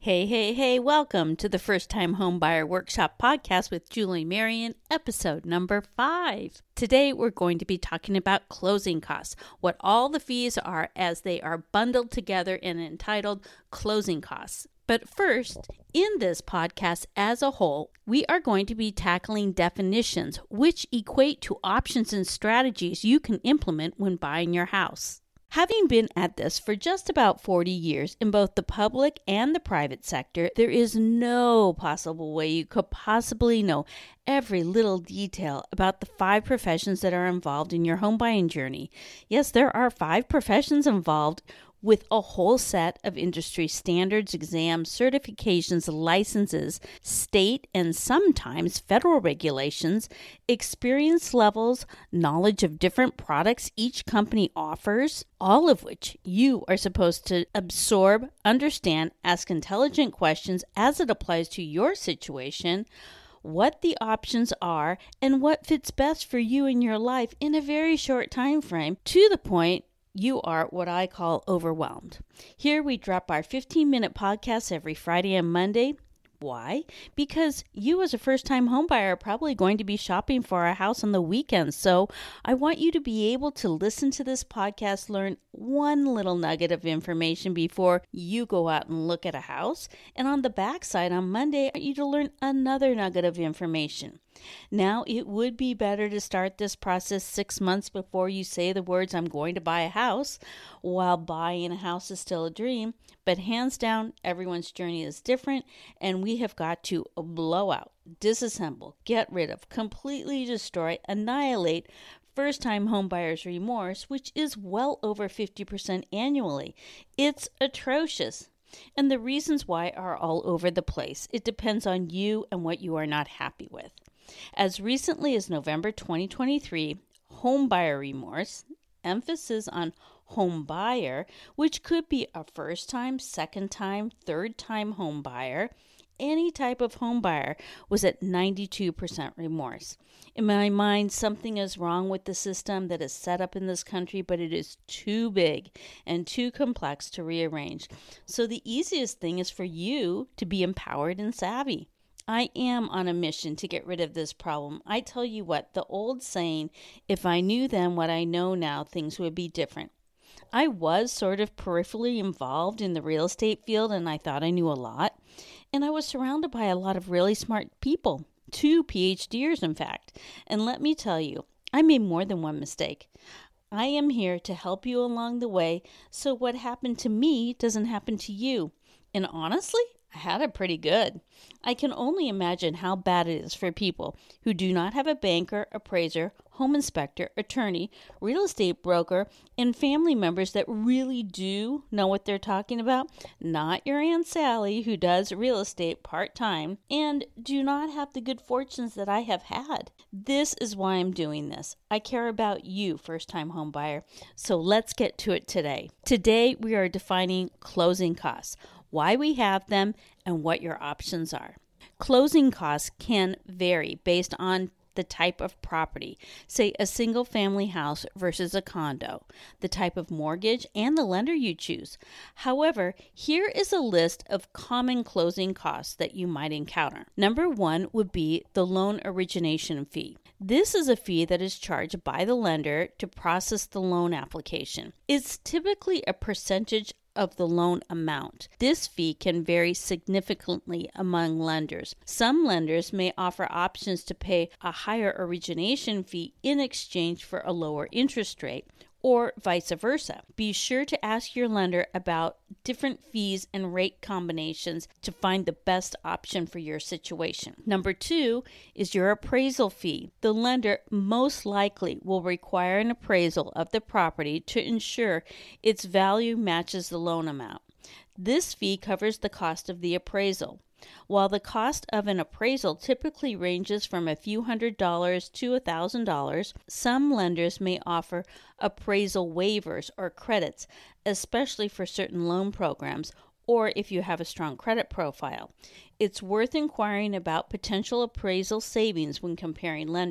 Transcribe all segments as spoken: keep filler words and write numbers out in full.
Hey, hey, hey, welcome to the First Time Homebuyer Workshop podcast with Julie Marion, episode number five. Today, we're going to be talking about closing costs, what all the fees are as they are bundled together and entitled closing costs. But first, in this podcast as a whole, we are going to be tackling definitions which equate to options and strategies you can implement when buying your house. Having been at this for just about forty years in both the public and the private sector, there is no possible way you could possibly know every little detail about the five professions that are involved in your home buying journey. Yes, there are five professions involved with a whole set of industry standards, exams, certifications, licenses, state and sometimes federal regulations, experience levels, knowledge of different products each company offers, all of which you are supposed to absorb, understand, ask intelligent questions as it applies to your situation, what the options are, and what fits best for you in your life in a very short time frame, to the point you are what I call overwhelmed. Here we drop our fifteen-minute podcasts every Friday and Monday. Why? Because you as a first-time homebuyer are probably going to be shopping for a house on the weekends. So I want you to be able to listen to this podcast, learn one little nugget of information before you go out and look at a house. And on the backside on Monday, I want you to learn another nugget of information. Now, it would be better to start this process six months before you say the words, I'm going to buy a house, while buying a house is still a dream. But hands down, everyone's journey is different, and we have got to blow out, disassemble, get rid of, completely destroy, annihilate first-time homebuyers' remorse, which is well over fifty percent annually. It's atrocious. And the reasons why are all over the place. It depends on you and what you are not happy with. As recently as November twenty twenty-three, homebuyer remorse, emphasis on home buyer, which could be a first time, second time, third time home buyer, any type of home buyer, was at ninety-two percent remorse. In my mind, something is wrong with the system that is set up in this country, but it is too big and too complex to rearrange. So the easiest thing is for you to be empowered and savvy. I am on a mission to get rid of this problem. I tell you what, the old saying, if I knew then what I know now, things would be different. I was sort of peripherally involved in the real estate field, and I thought I knew a lot. And I was surrounded by a lot of really smart people, two PhDers in fact. And let me tell you, I made more than one mistake. I am here to help you along the way so what happened to me doesn't happen to you. And honestly, I had it pretty good. I can only imagine how bad it is for people who do not have a banker, appraiser, home inspector, attorney, real estate broker, and family members that really do know what they're talking about, not your Aunt Sally who does real estate part-time, and do not have the good fortunes that I have had. This is why I'm doing this. I care about you, first-time home buyer. So let's get to it today. Today, we are defining closing costs, why we have them, and what your options are. Closing costs can vary based on the type of property, say a single family house versus a condo, the type of mortgage, and the lender you choose. However, here is a list of common closing costs that you might encounter. Number one would be the loan origination fee. This is a fee that is charged by the lender to process the loan application. It's typically a percentage of the loan amount. This fee can vary significantly among lenders. Some lenders may offer options to pay a higher origination fee in exchange for a lower interest rate, or vice versa. Be sure to ask your lender about different fees and rate combinations to find the best option for your situation. Number two is your appraisal fee. The lender most likely will require an appraisal of the property to ensure its value matches the loan amount. This fee covers the cost of the appraisal. While the cost of an appraisal typically ranges from a few hundred dollars to a thousand dollars, some lenders may offer appraisal waivers or credits, especially for certain loan programs or if you have a strong credit profile. It's worth inquiring about potential appraisal savings when comparing lenders.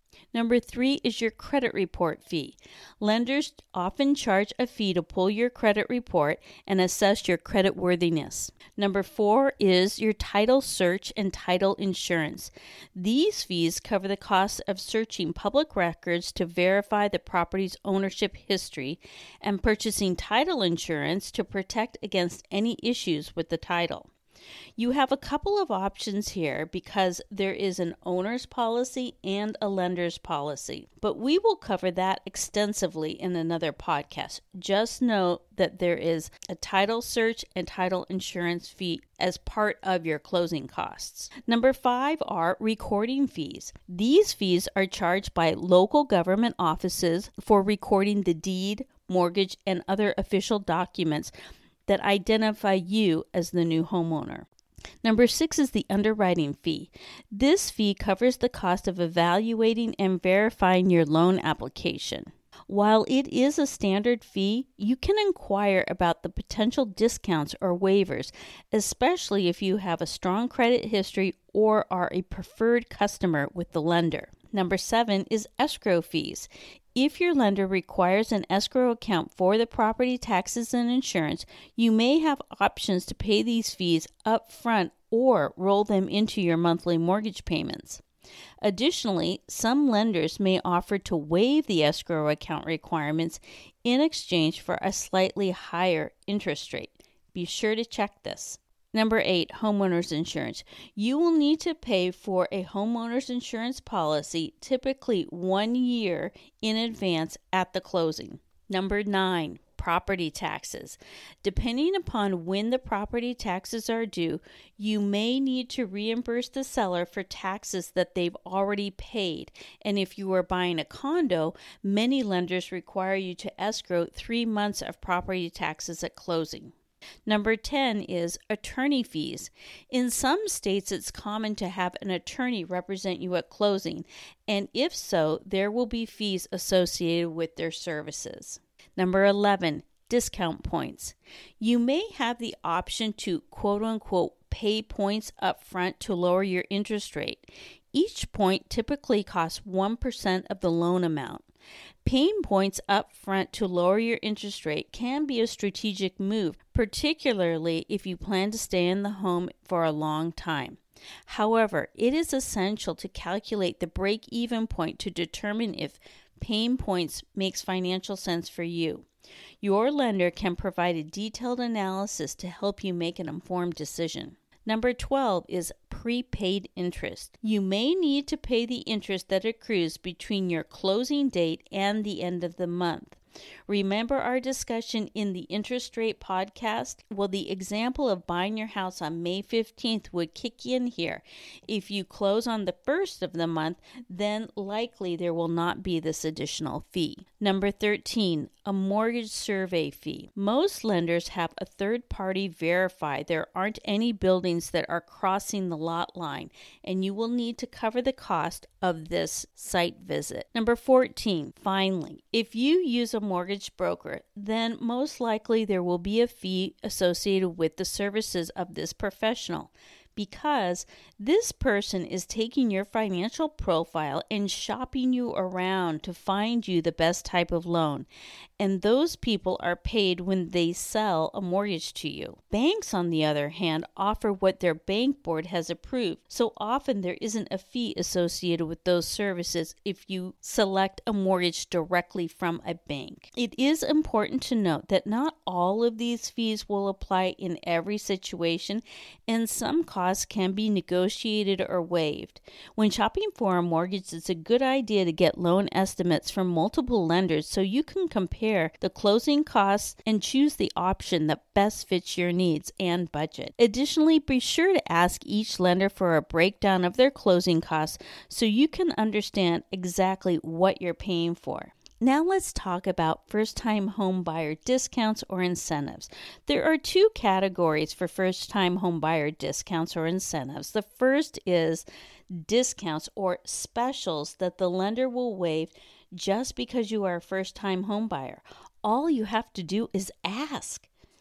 Number three is your credit report fee. Lenders often charge a fee to pull your credit report and assess your credit worthiness. Number four is your title search and title insurance. These fees cover the cost of searching public records to verify the property's ownership history and purchasing title insurance to protect against any issues with the title. You have a couple of options here because there is an owner's policy and a lender's policy, but we will cover that extensively in another podcast. Just know that there is a title search and title insurance fee as part of your closing costs. Number five are recording fees. These fees are charged by local government offices for recording the deed, mortgage, and other official documents that identify you as the new homeowner. Number six is the underwriting fee. This fee covers the cost of evaluating and verifying your loan application. While it is a standard fee, you can inquire about the potential discounts or waivers, especially if you have a strong credit history or are a preferred customer with the lender. Number seven is escrow fees. If your lender requires an escrow account for the property taxes and insurance, you may have options to pay these fees up front or roll them into your monthly mortgage payments. Additionally, some lenders may offer to waive the escrow account requirements in exchange for a slightly higher interest rate. Be sure to check this. Number eight, homeowner's insurance. You will need to pay for a homeowner's insurance policy typically one year in advance at the closing. Number nine, property taxes. Depending upon when the property taxes are due, you may need to reimburse the seller for taxes that they've already paid. And if you are buying a condo, many lenders require you to escrow three months of property taxes at closing. Number ten is attorney fees. In some states, it's common to have an attorney represent you at closing, and if so, there will be fees associated with their services. Number eleven, discount points. You may have the option to quote-unquote pay points up front to lower your interest rate. Each point typically costs one percent of the loan amount. Paying points up front to lower your interest rate can be a strategic move, particularly if you plan to stay in the home for a long time. However, it is essential to calculate the break-even point to determine if paying points makes financial sense for you. Your lender can provide a detailed analysis to help you make an informed decision. Number twelve is prepaid interest. You may need to pay the interest that accrues between your closing date and the end of the month. Remember our discussion in the interest rate podcast? Well, the example of buying your house on May fifteenth would kick in here. If you close on the first of the month, then likely there will not be this additional fee. Number thirteen, a mortgage survey fee. Most lenders have a third party verify there aren't any buildings that are crossing the lot line, and you will need to cover the cost of this site visit. Number fourteen, finally, if you use a mortgage broker, then most likely there will be a fee associated with the services of this professional, because this person is taking your financial profile and shopping you around to find you the best type of loan. And those people are paid when they sell a mortgage to you. Banks, on the other hand, offer what their bank board has approved. So often there isn't a fee associated with those services if you select a mortgage directly from a bank. It is important to note that not all of these fees will apply in every situation, and some costs can be negotiated or waived. When shopping for a mortgage, it's a good idea to get loan estimates from multiple lenders so you can compare the closing costs and choose the option that best fits your needs and budget. Additionally, be sure to ask each lender for a breakdown of their closing costs so you can understand exactly what you're paying for. Now let's talk about first-time home buyer discounts or incentives. There are two categories for first-time home buyer discounts or incentives. The first is discounts or specials that the lender will waive just because you are a first-time home buyer. All you have to do is ask.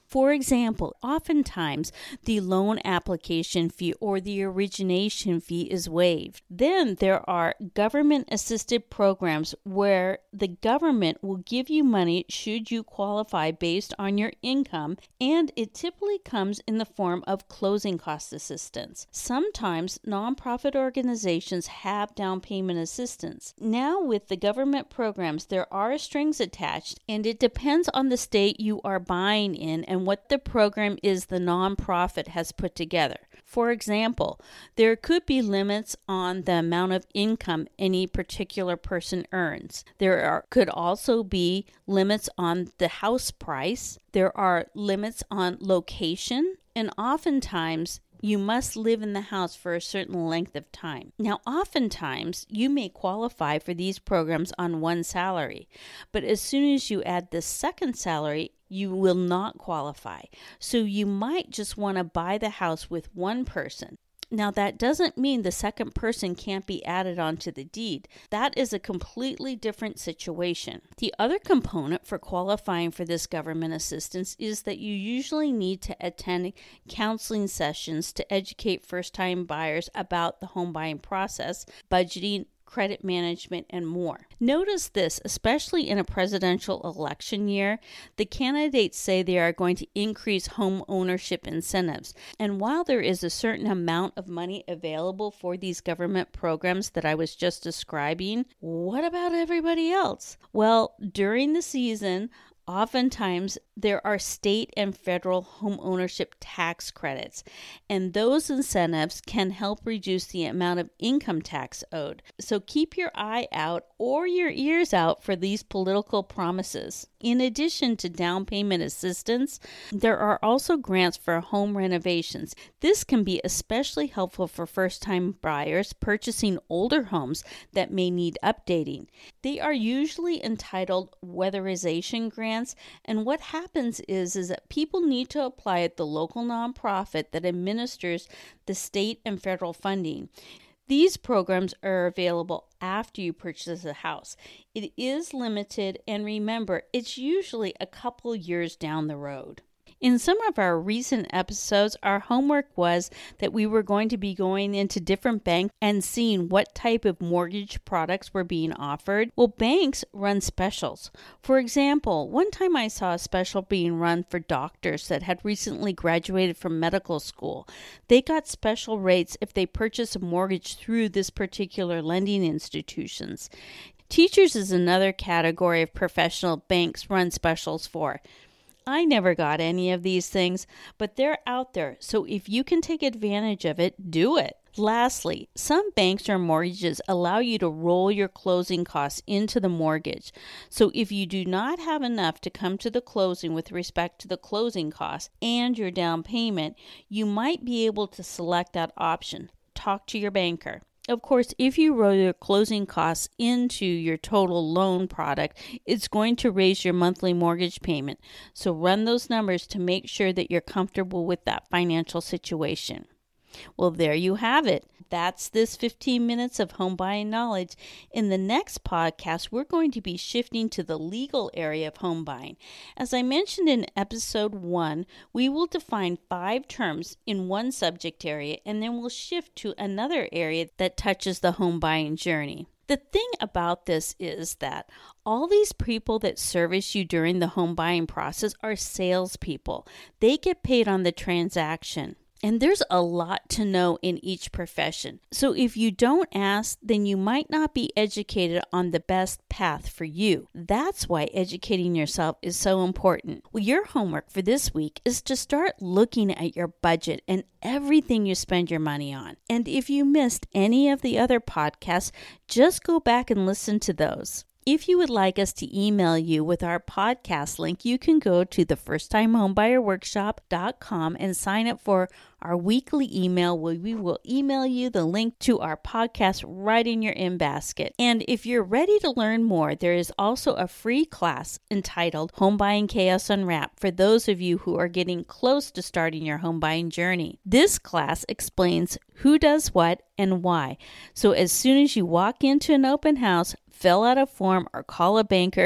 For example, oftentimes the loan application fee or the origination fee is waived. Then there are government-assisted programs where the government will give you money should you qualify based on your income, and it typically comes in the form of closing cost assistance. Sometimes nonprofit organizations have down payment assistance. Now with the government programs, there are strings attached, and it depends on the state you are buying in and what the program is the nonprofit has put together. For example, there could be limits on the amount of income any particular person earns. There are, could also be limits on the house price. There are limits on location, and oftentimes you must live in the house for a certain length of time. Now, oftentimes, you may qualify for these programs on one salary, but as soon as you add the second salary, you will not qualify. So you might just want to buy the house with one person. Now, that doesn't mean the second person can't be added onto the deed. That is a completely different situation. The other component for qualifying for this government assistance is that you usually need to attend counseling sessions to educate first-time buyers about the home buying process, budgeting, credit management, and more. Notice this, especially in a presidential election year, the candidates say they are going to increase home ownership incentives. And while there is a certain amount of money available for these government programs that I was just describing, what about everybody else? Well, during the season, oftentimes there are state and federal home ownership tax credits, and those incentives can help reduce the amount of income tax owed. So keep your eye out or your ears out for these political promises. In addition to down payment assistance, there are also grants for home renovations. This can be especially helpful for first-time buyers purchasing older homes that may need updating. They are usually entitled weatherization grants, and what happens is, is that people need to apply at the local nonprofit that administers the state and federal funding. These programs are available after you purchase a house. It is limited, and remember, it's usually a couple years down the road. In some of our recent episodes, our homework was that we were going to be going into different banks and seeing what type of mortgage products were being offered. Well, banks run specials. For example, one time I saw a special being run for doctors that had recently graduated from medical school. They got special rates if they purchased a mortgage through this particular lending institutions. Teachers is another category of professional banks run specials for. I never got any of these things, but they're out there, so if you can take advantage of it, do it. Lastly, some banks or mortgages allow you to roll your closing costs into the mortgage. So if you do not have enough to come to the closing with respect to the closing costs and your down payment, you might be able to select that option. Talk to your banker. Of course, if you roll your closing costs into your total loan product, it's going to raise your monthly mortgage payment. So run those numbers to make sure that you're comfortable with that financial situation. Well, there you have it. That's this fifteen minutes of home buying knowledge. In the next podcast, we're going to be shifting to the legal area of home buying. As I mentioned in episode one, we will define five terms in one subject area, and then we'll shift to another area that touches the home buying journey. The thing about this is that all these people that service you during the home buying process are salespeople. They get paid on the transaction. And there's a lot to know in each profession. So if you don't ask, then you might not be educated on the best path for you. That's why educating yourself is so important. Well, your homework for this week is to start looking at your budget and everything you spend your money on. And if you missed any of the other podcasts, just go back and listen to those. If you would like us to email you with our podcast link, you can go to the first time home buyer workshop dot com and sign up for our weekly email where we will email you the link to our podcast right in your in-basket. And if you're ready to learn more, there is also a free class entitled Home Buying Chaos Unwrapped for those of you who are getting close to starting your home buying journey. This class explains who does what and why. So as soon as you walk into an open house, fill out a form or call a banker,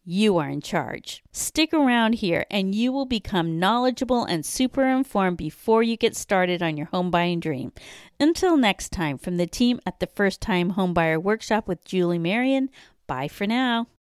you are in charge. Stick around here and you will become knowledgeable and super informed before you get started on your home buying dream. Until next time, from the team at the First Time Homebuyer Workshop with Julie Marion, bye for now.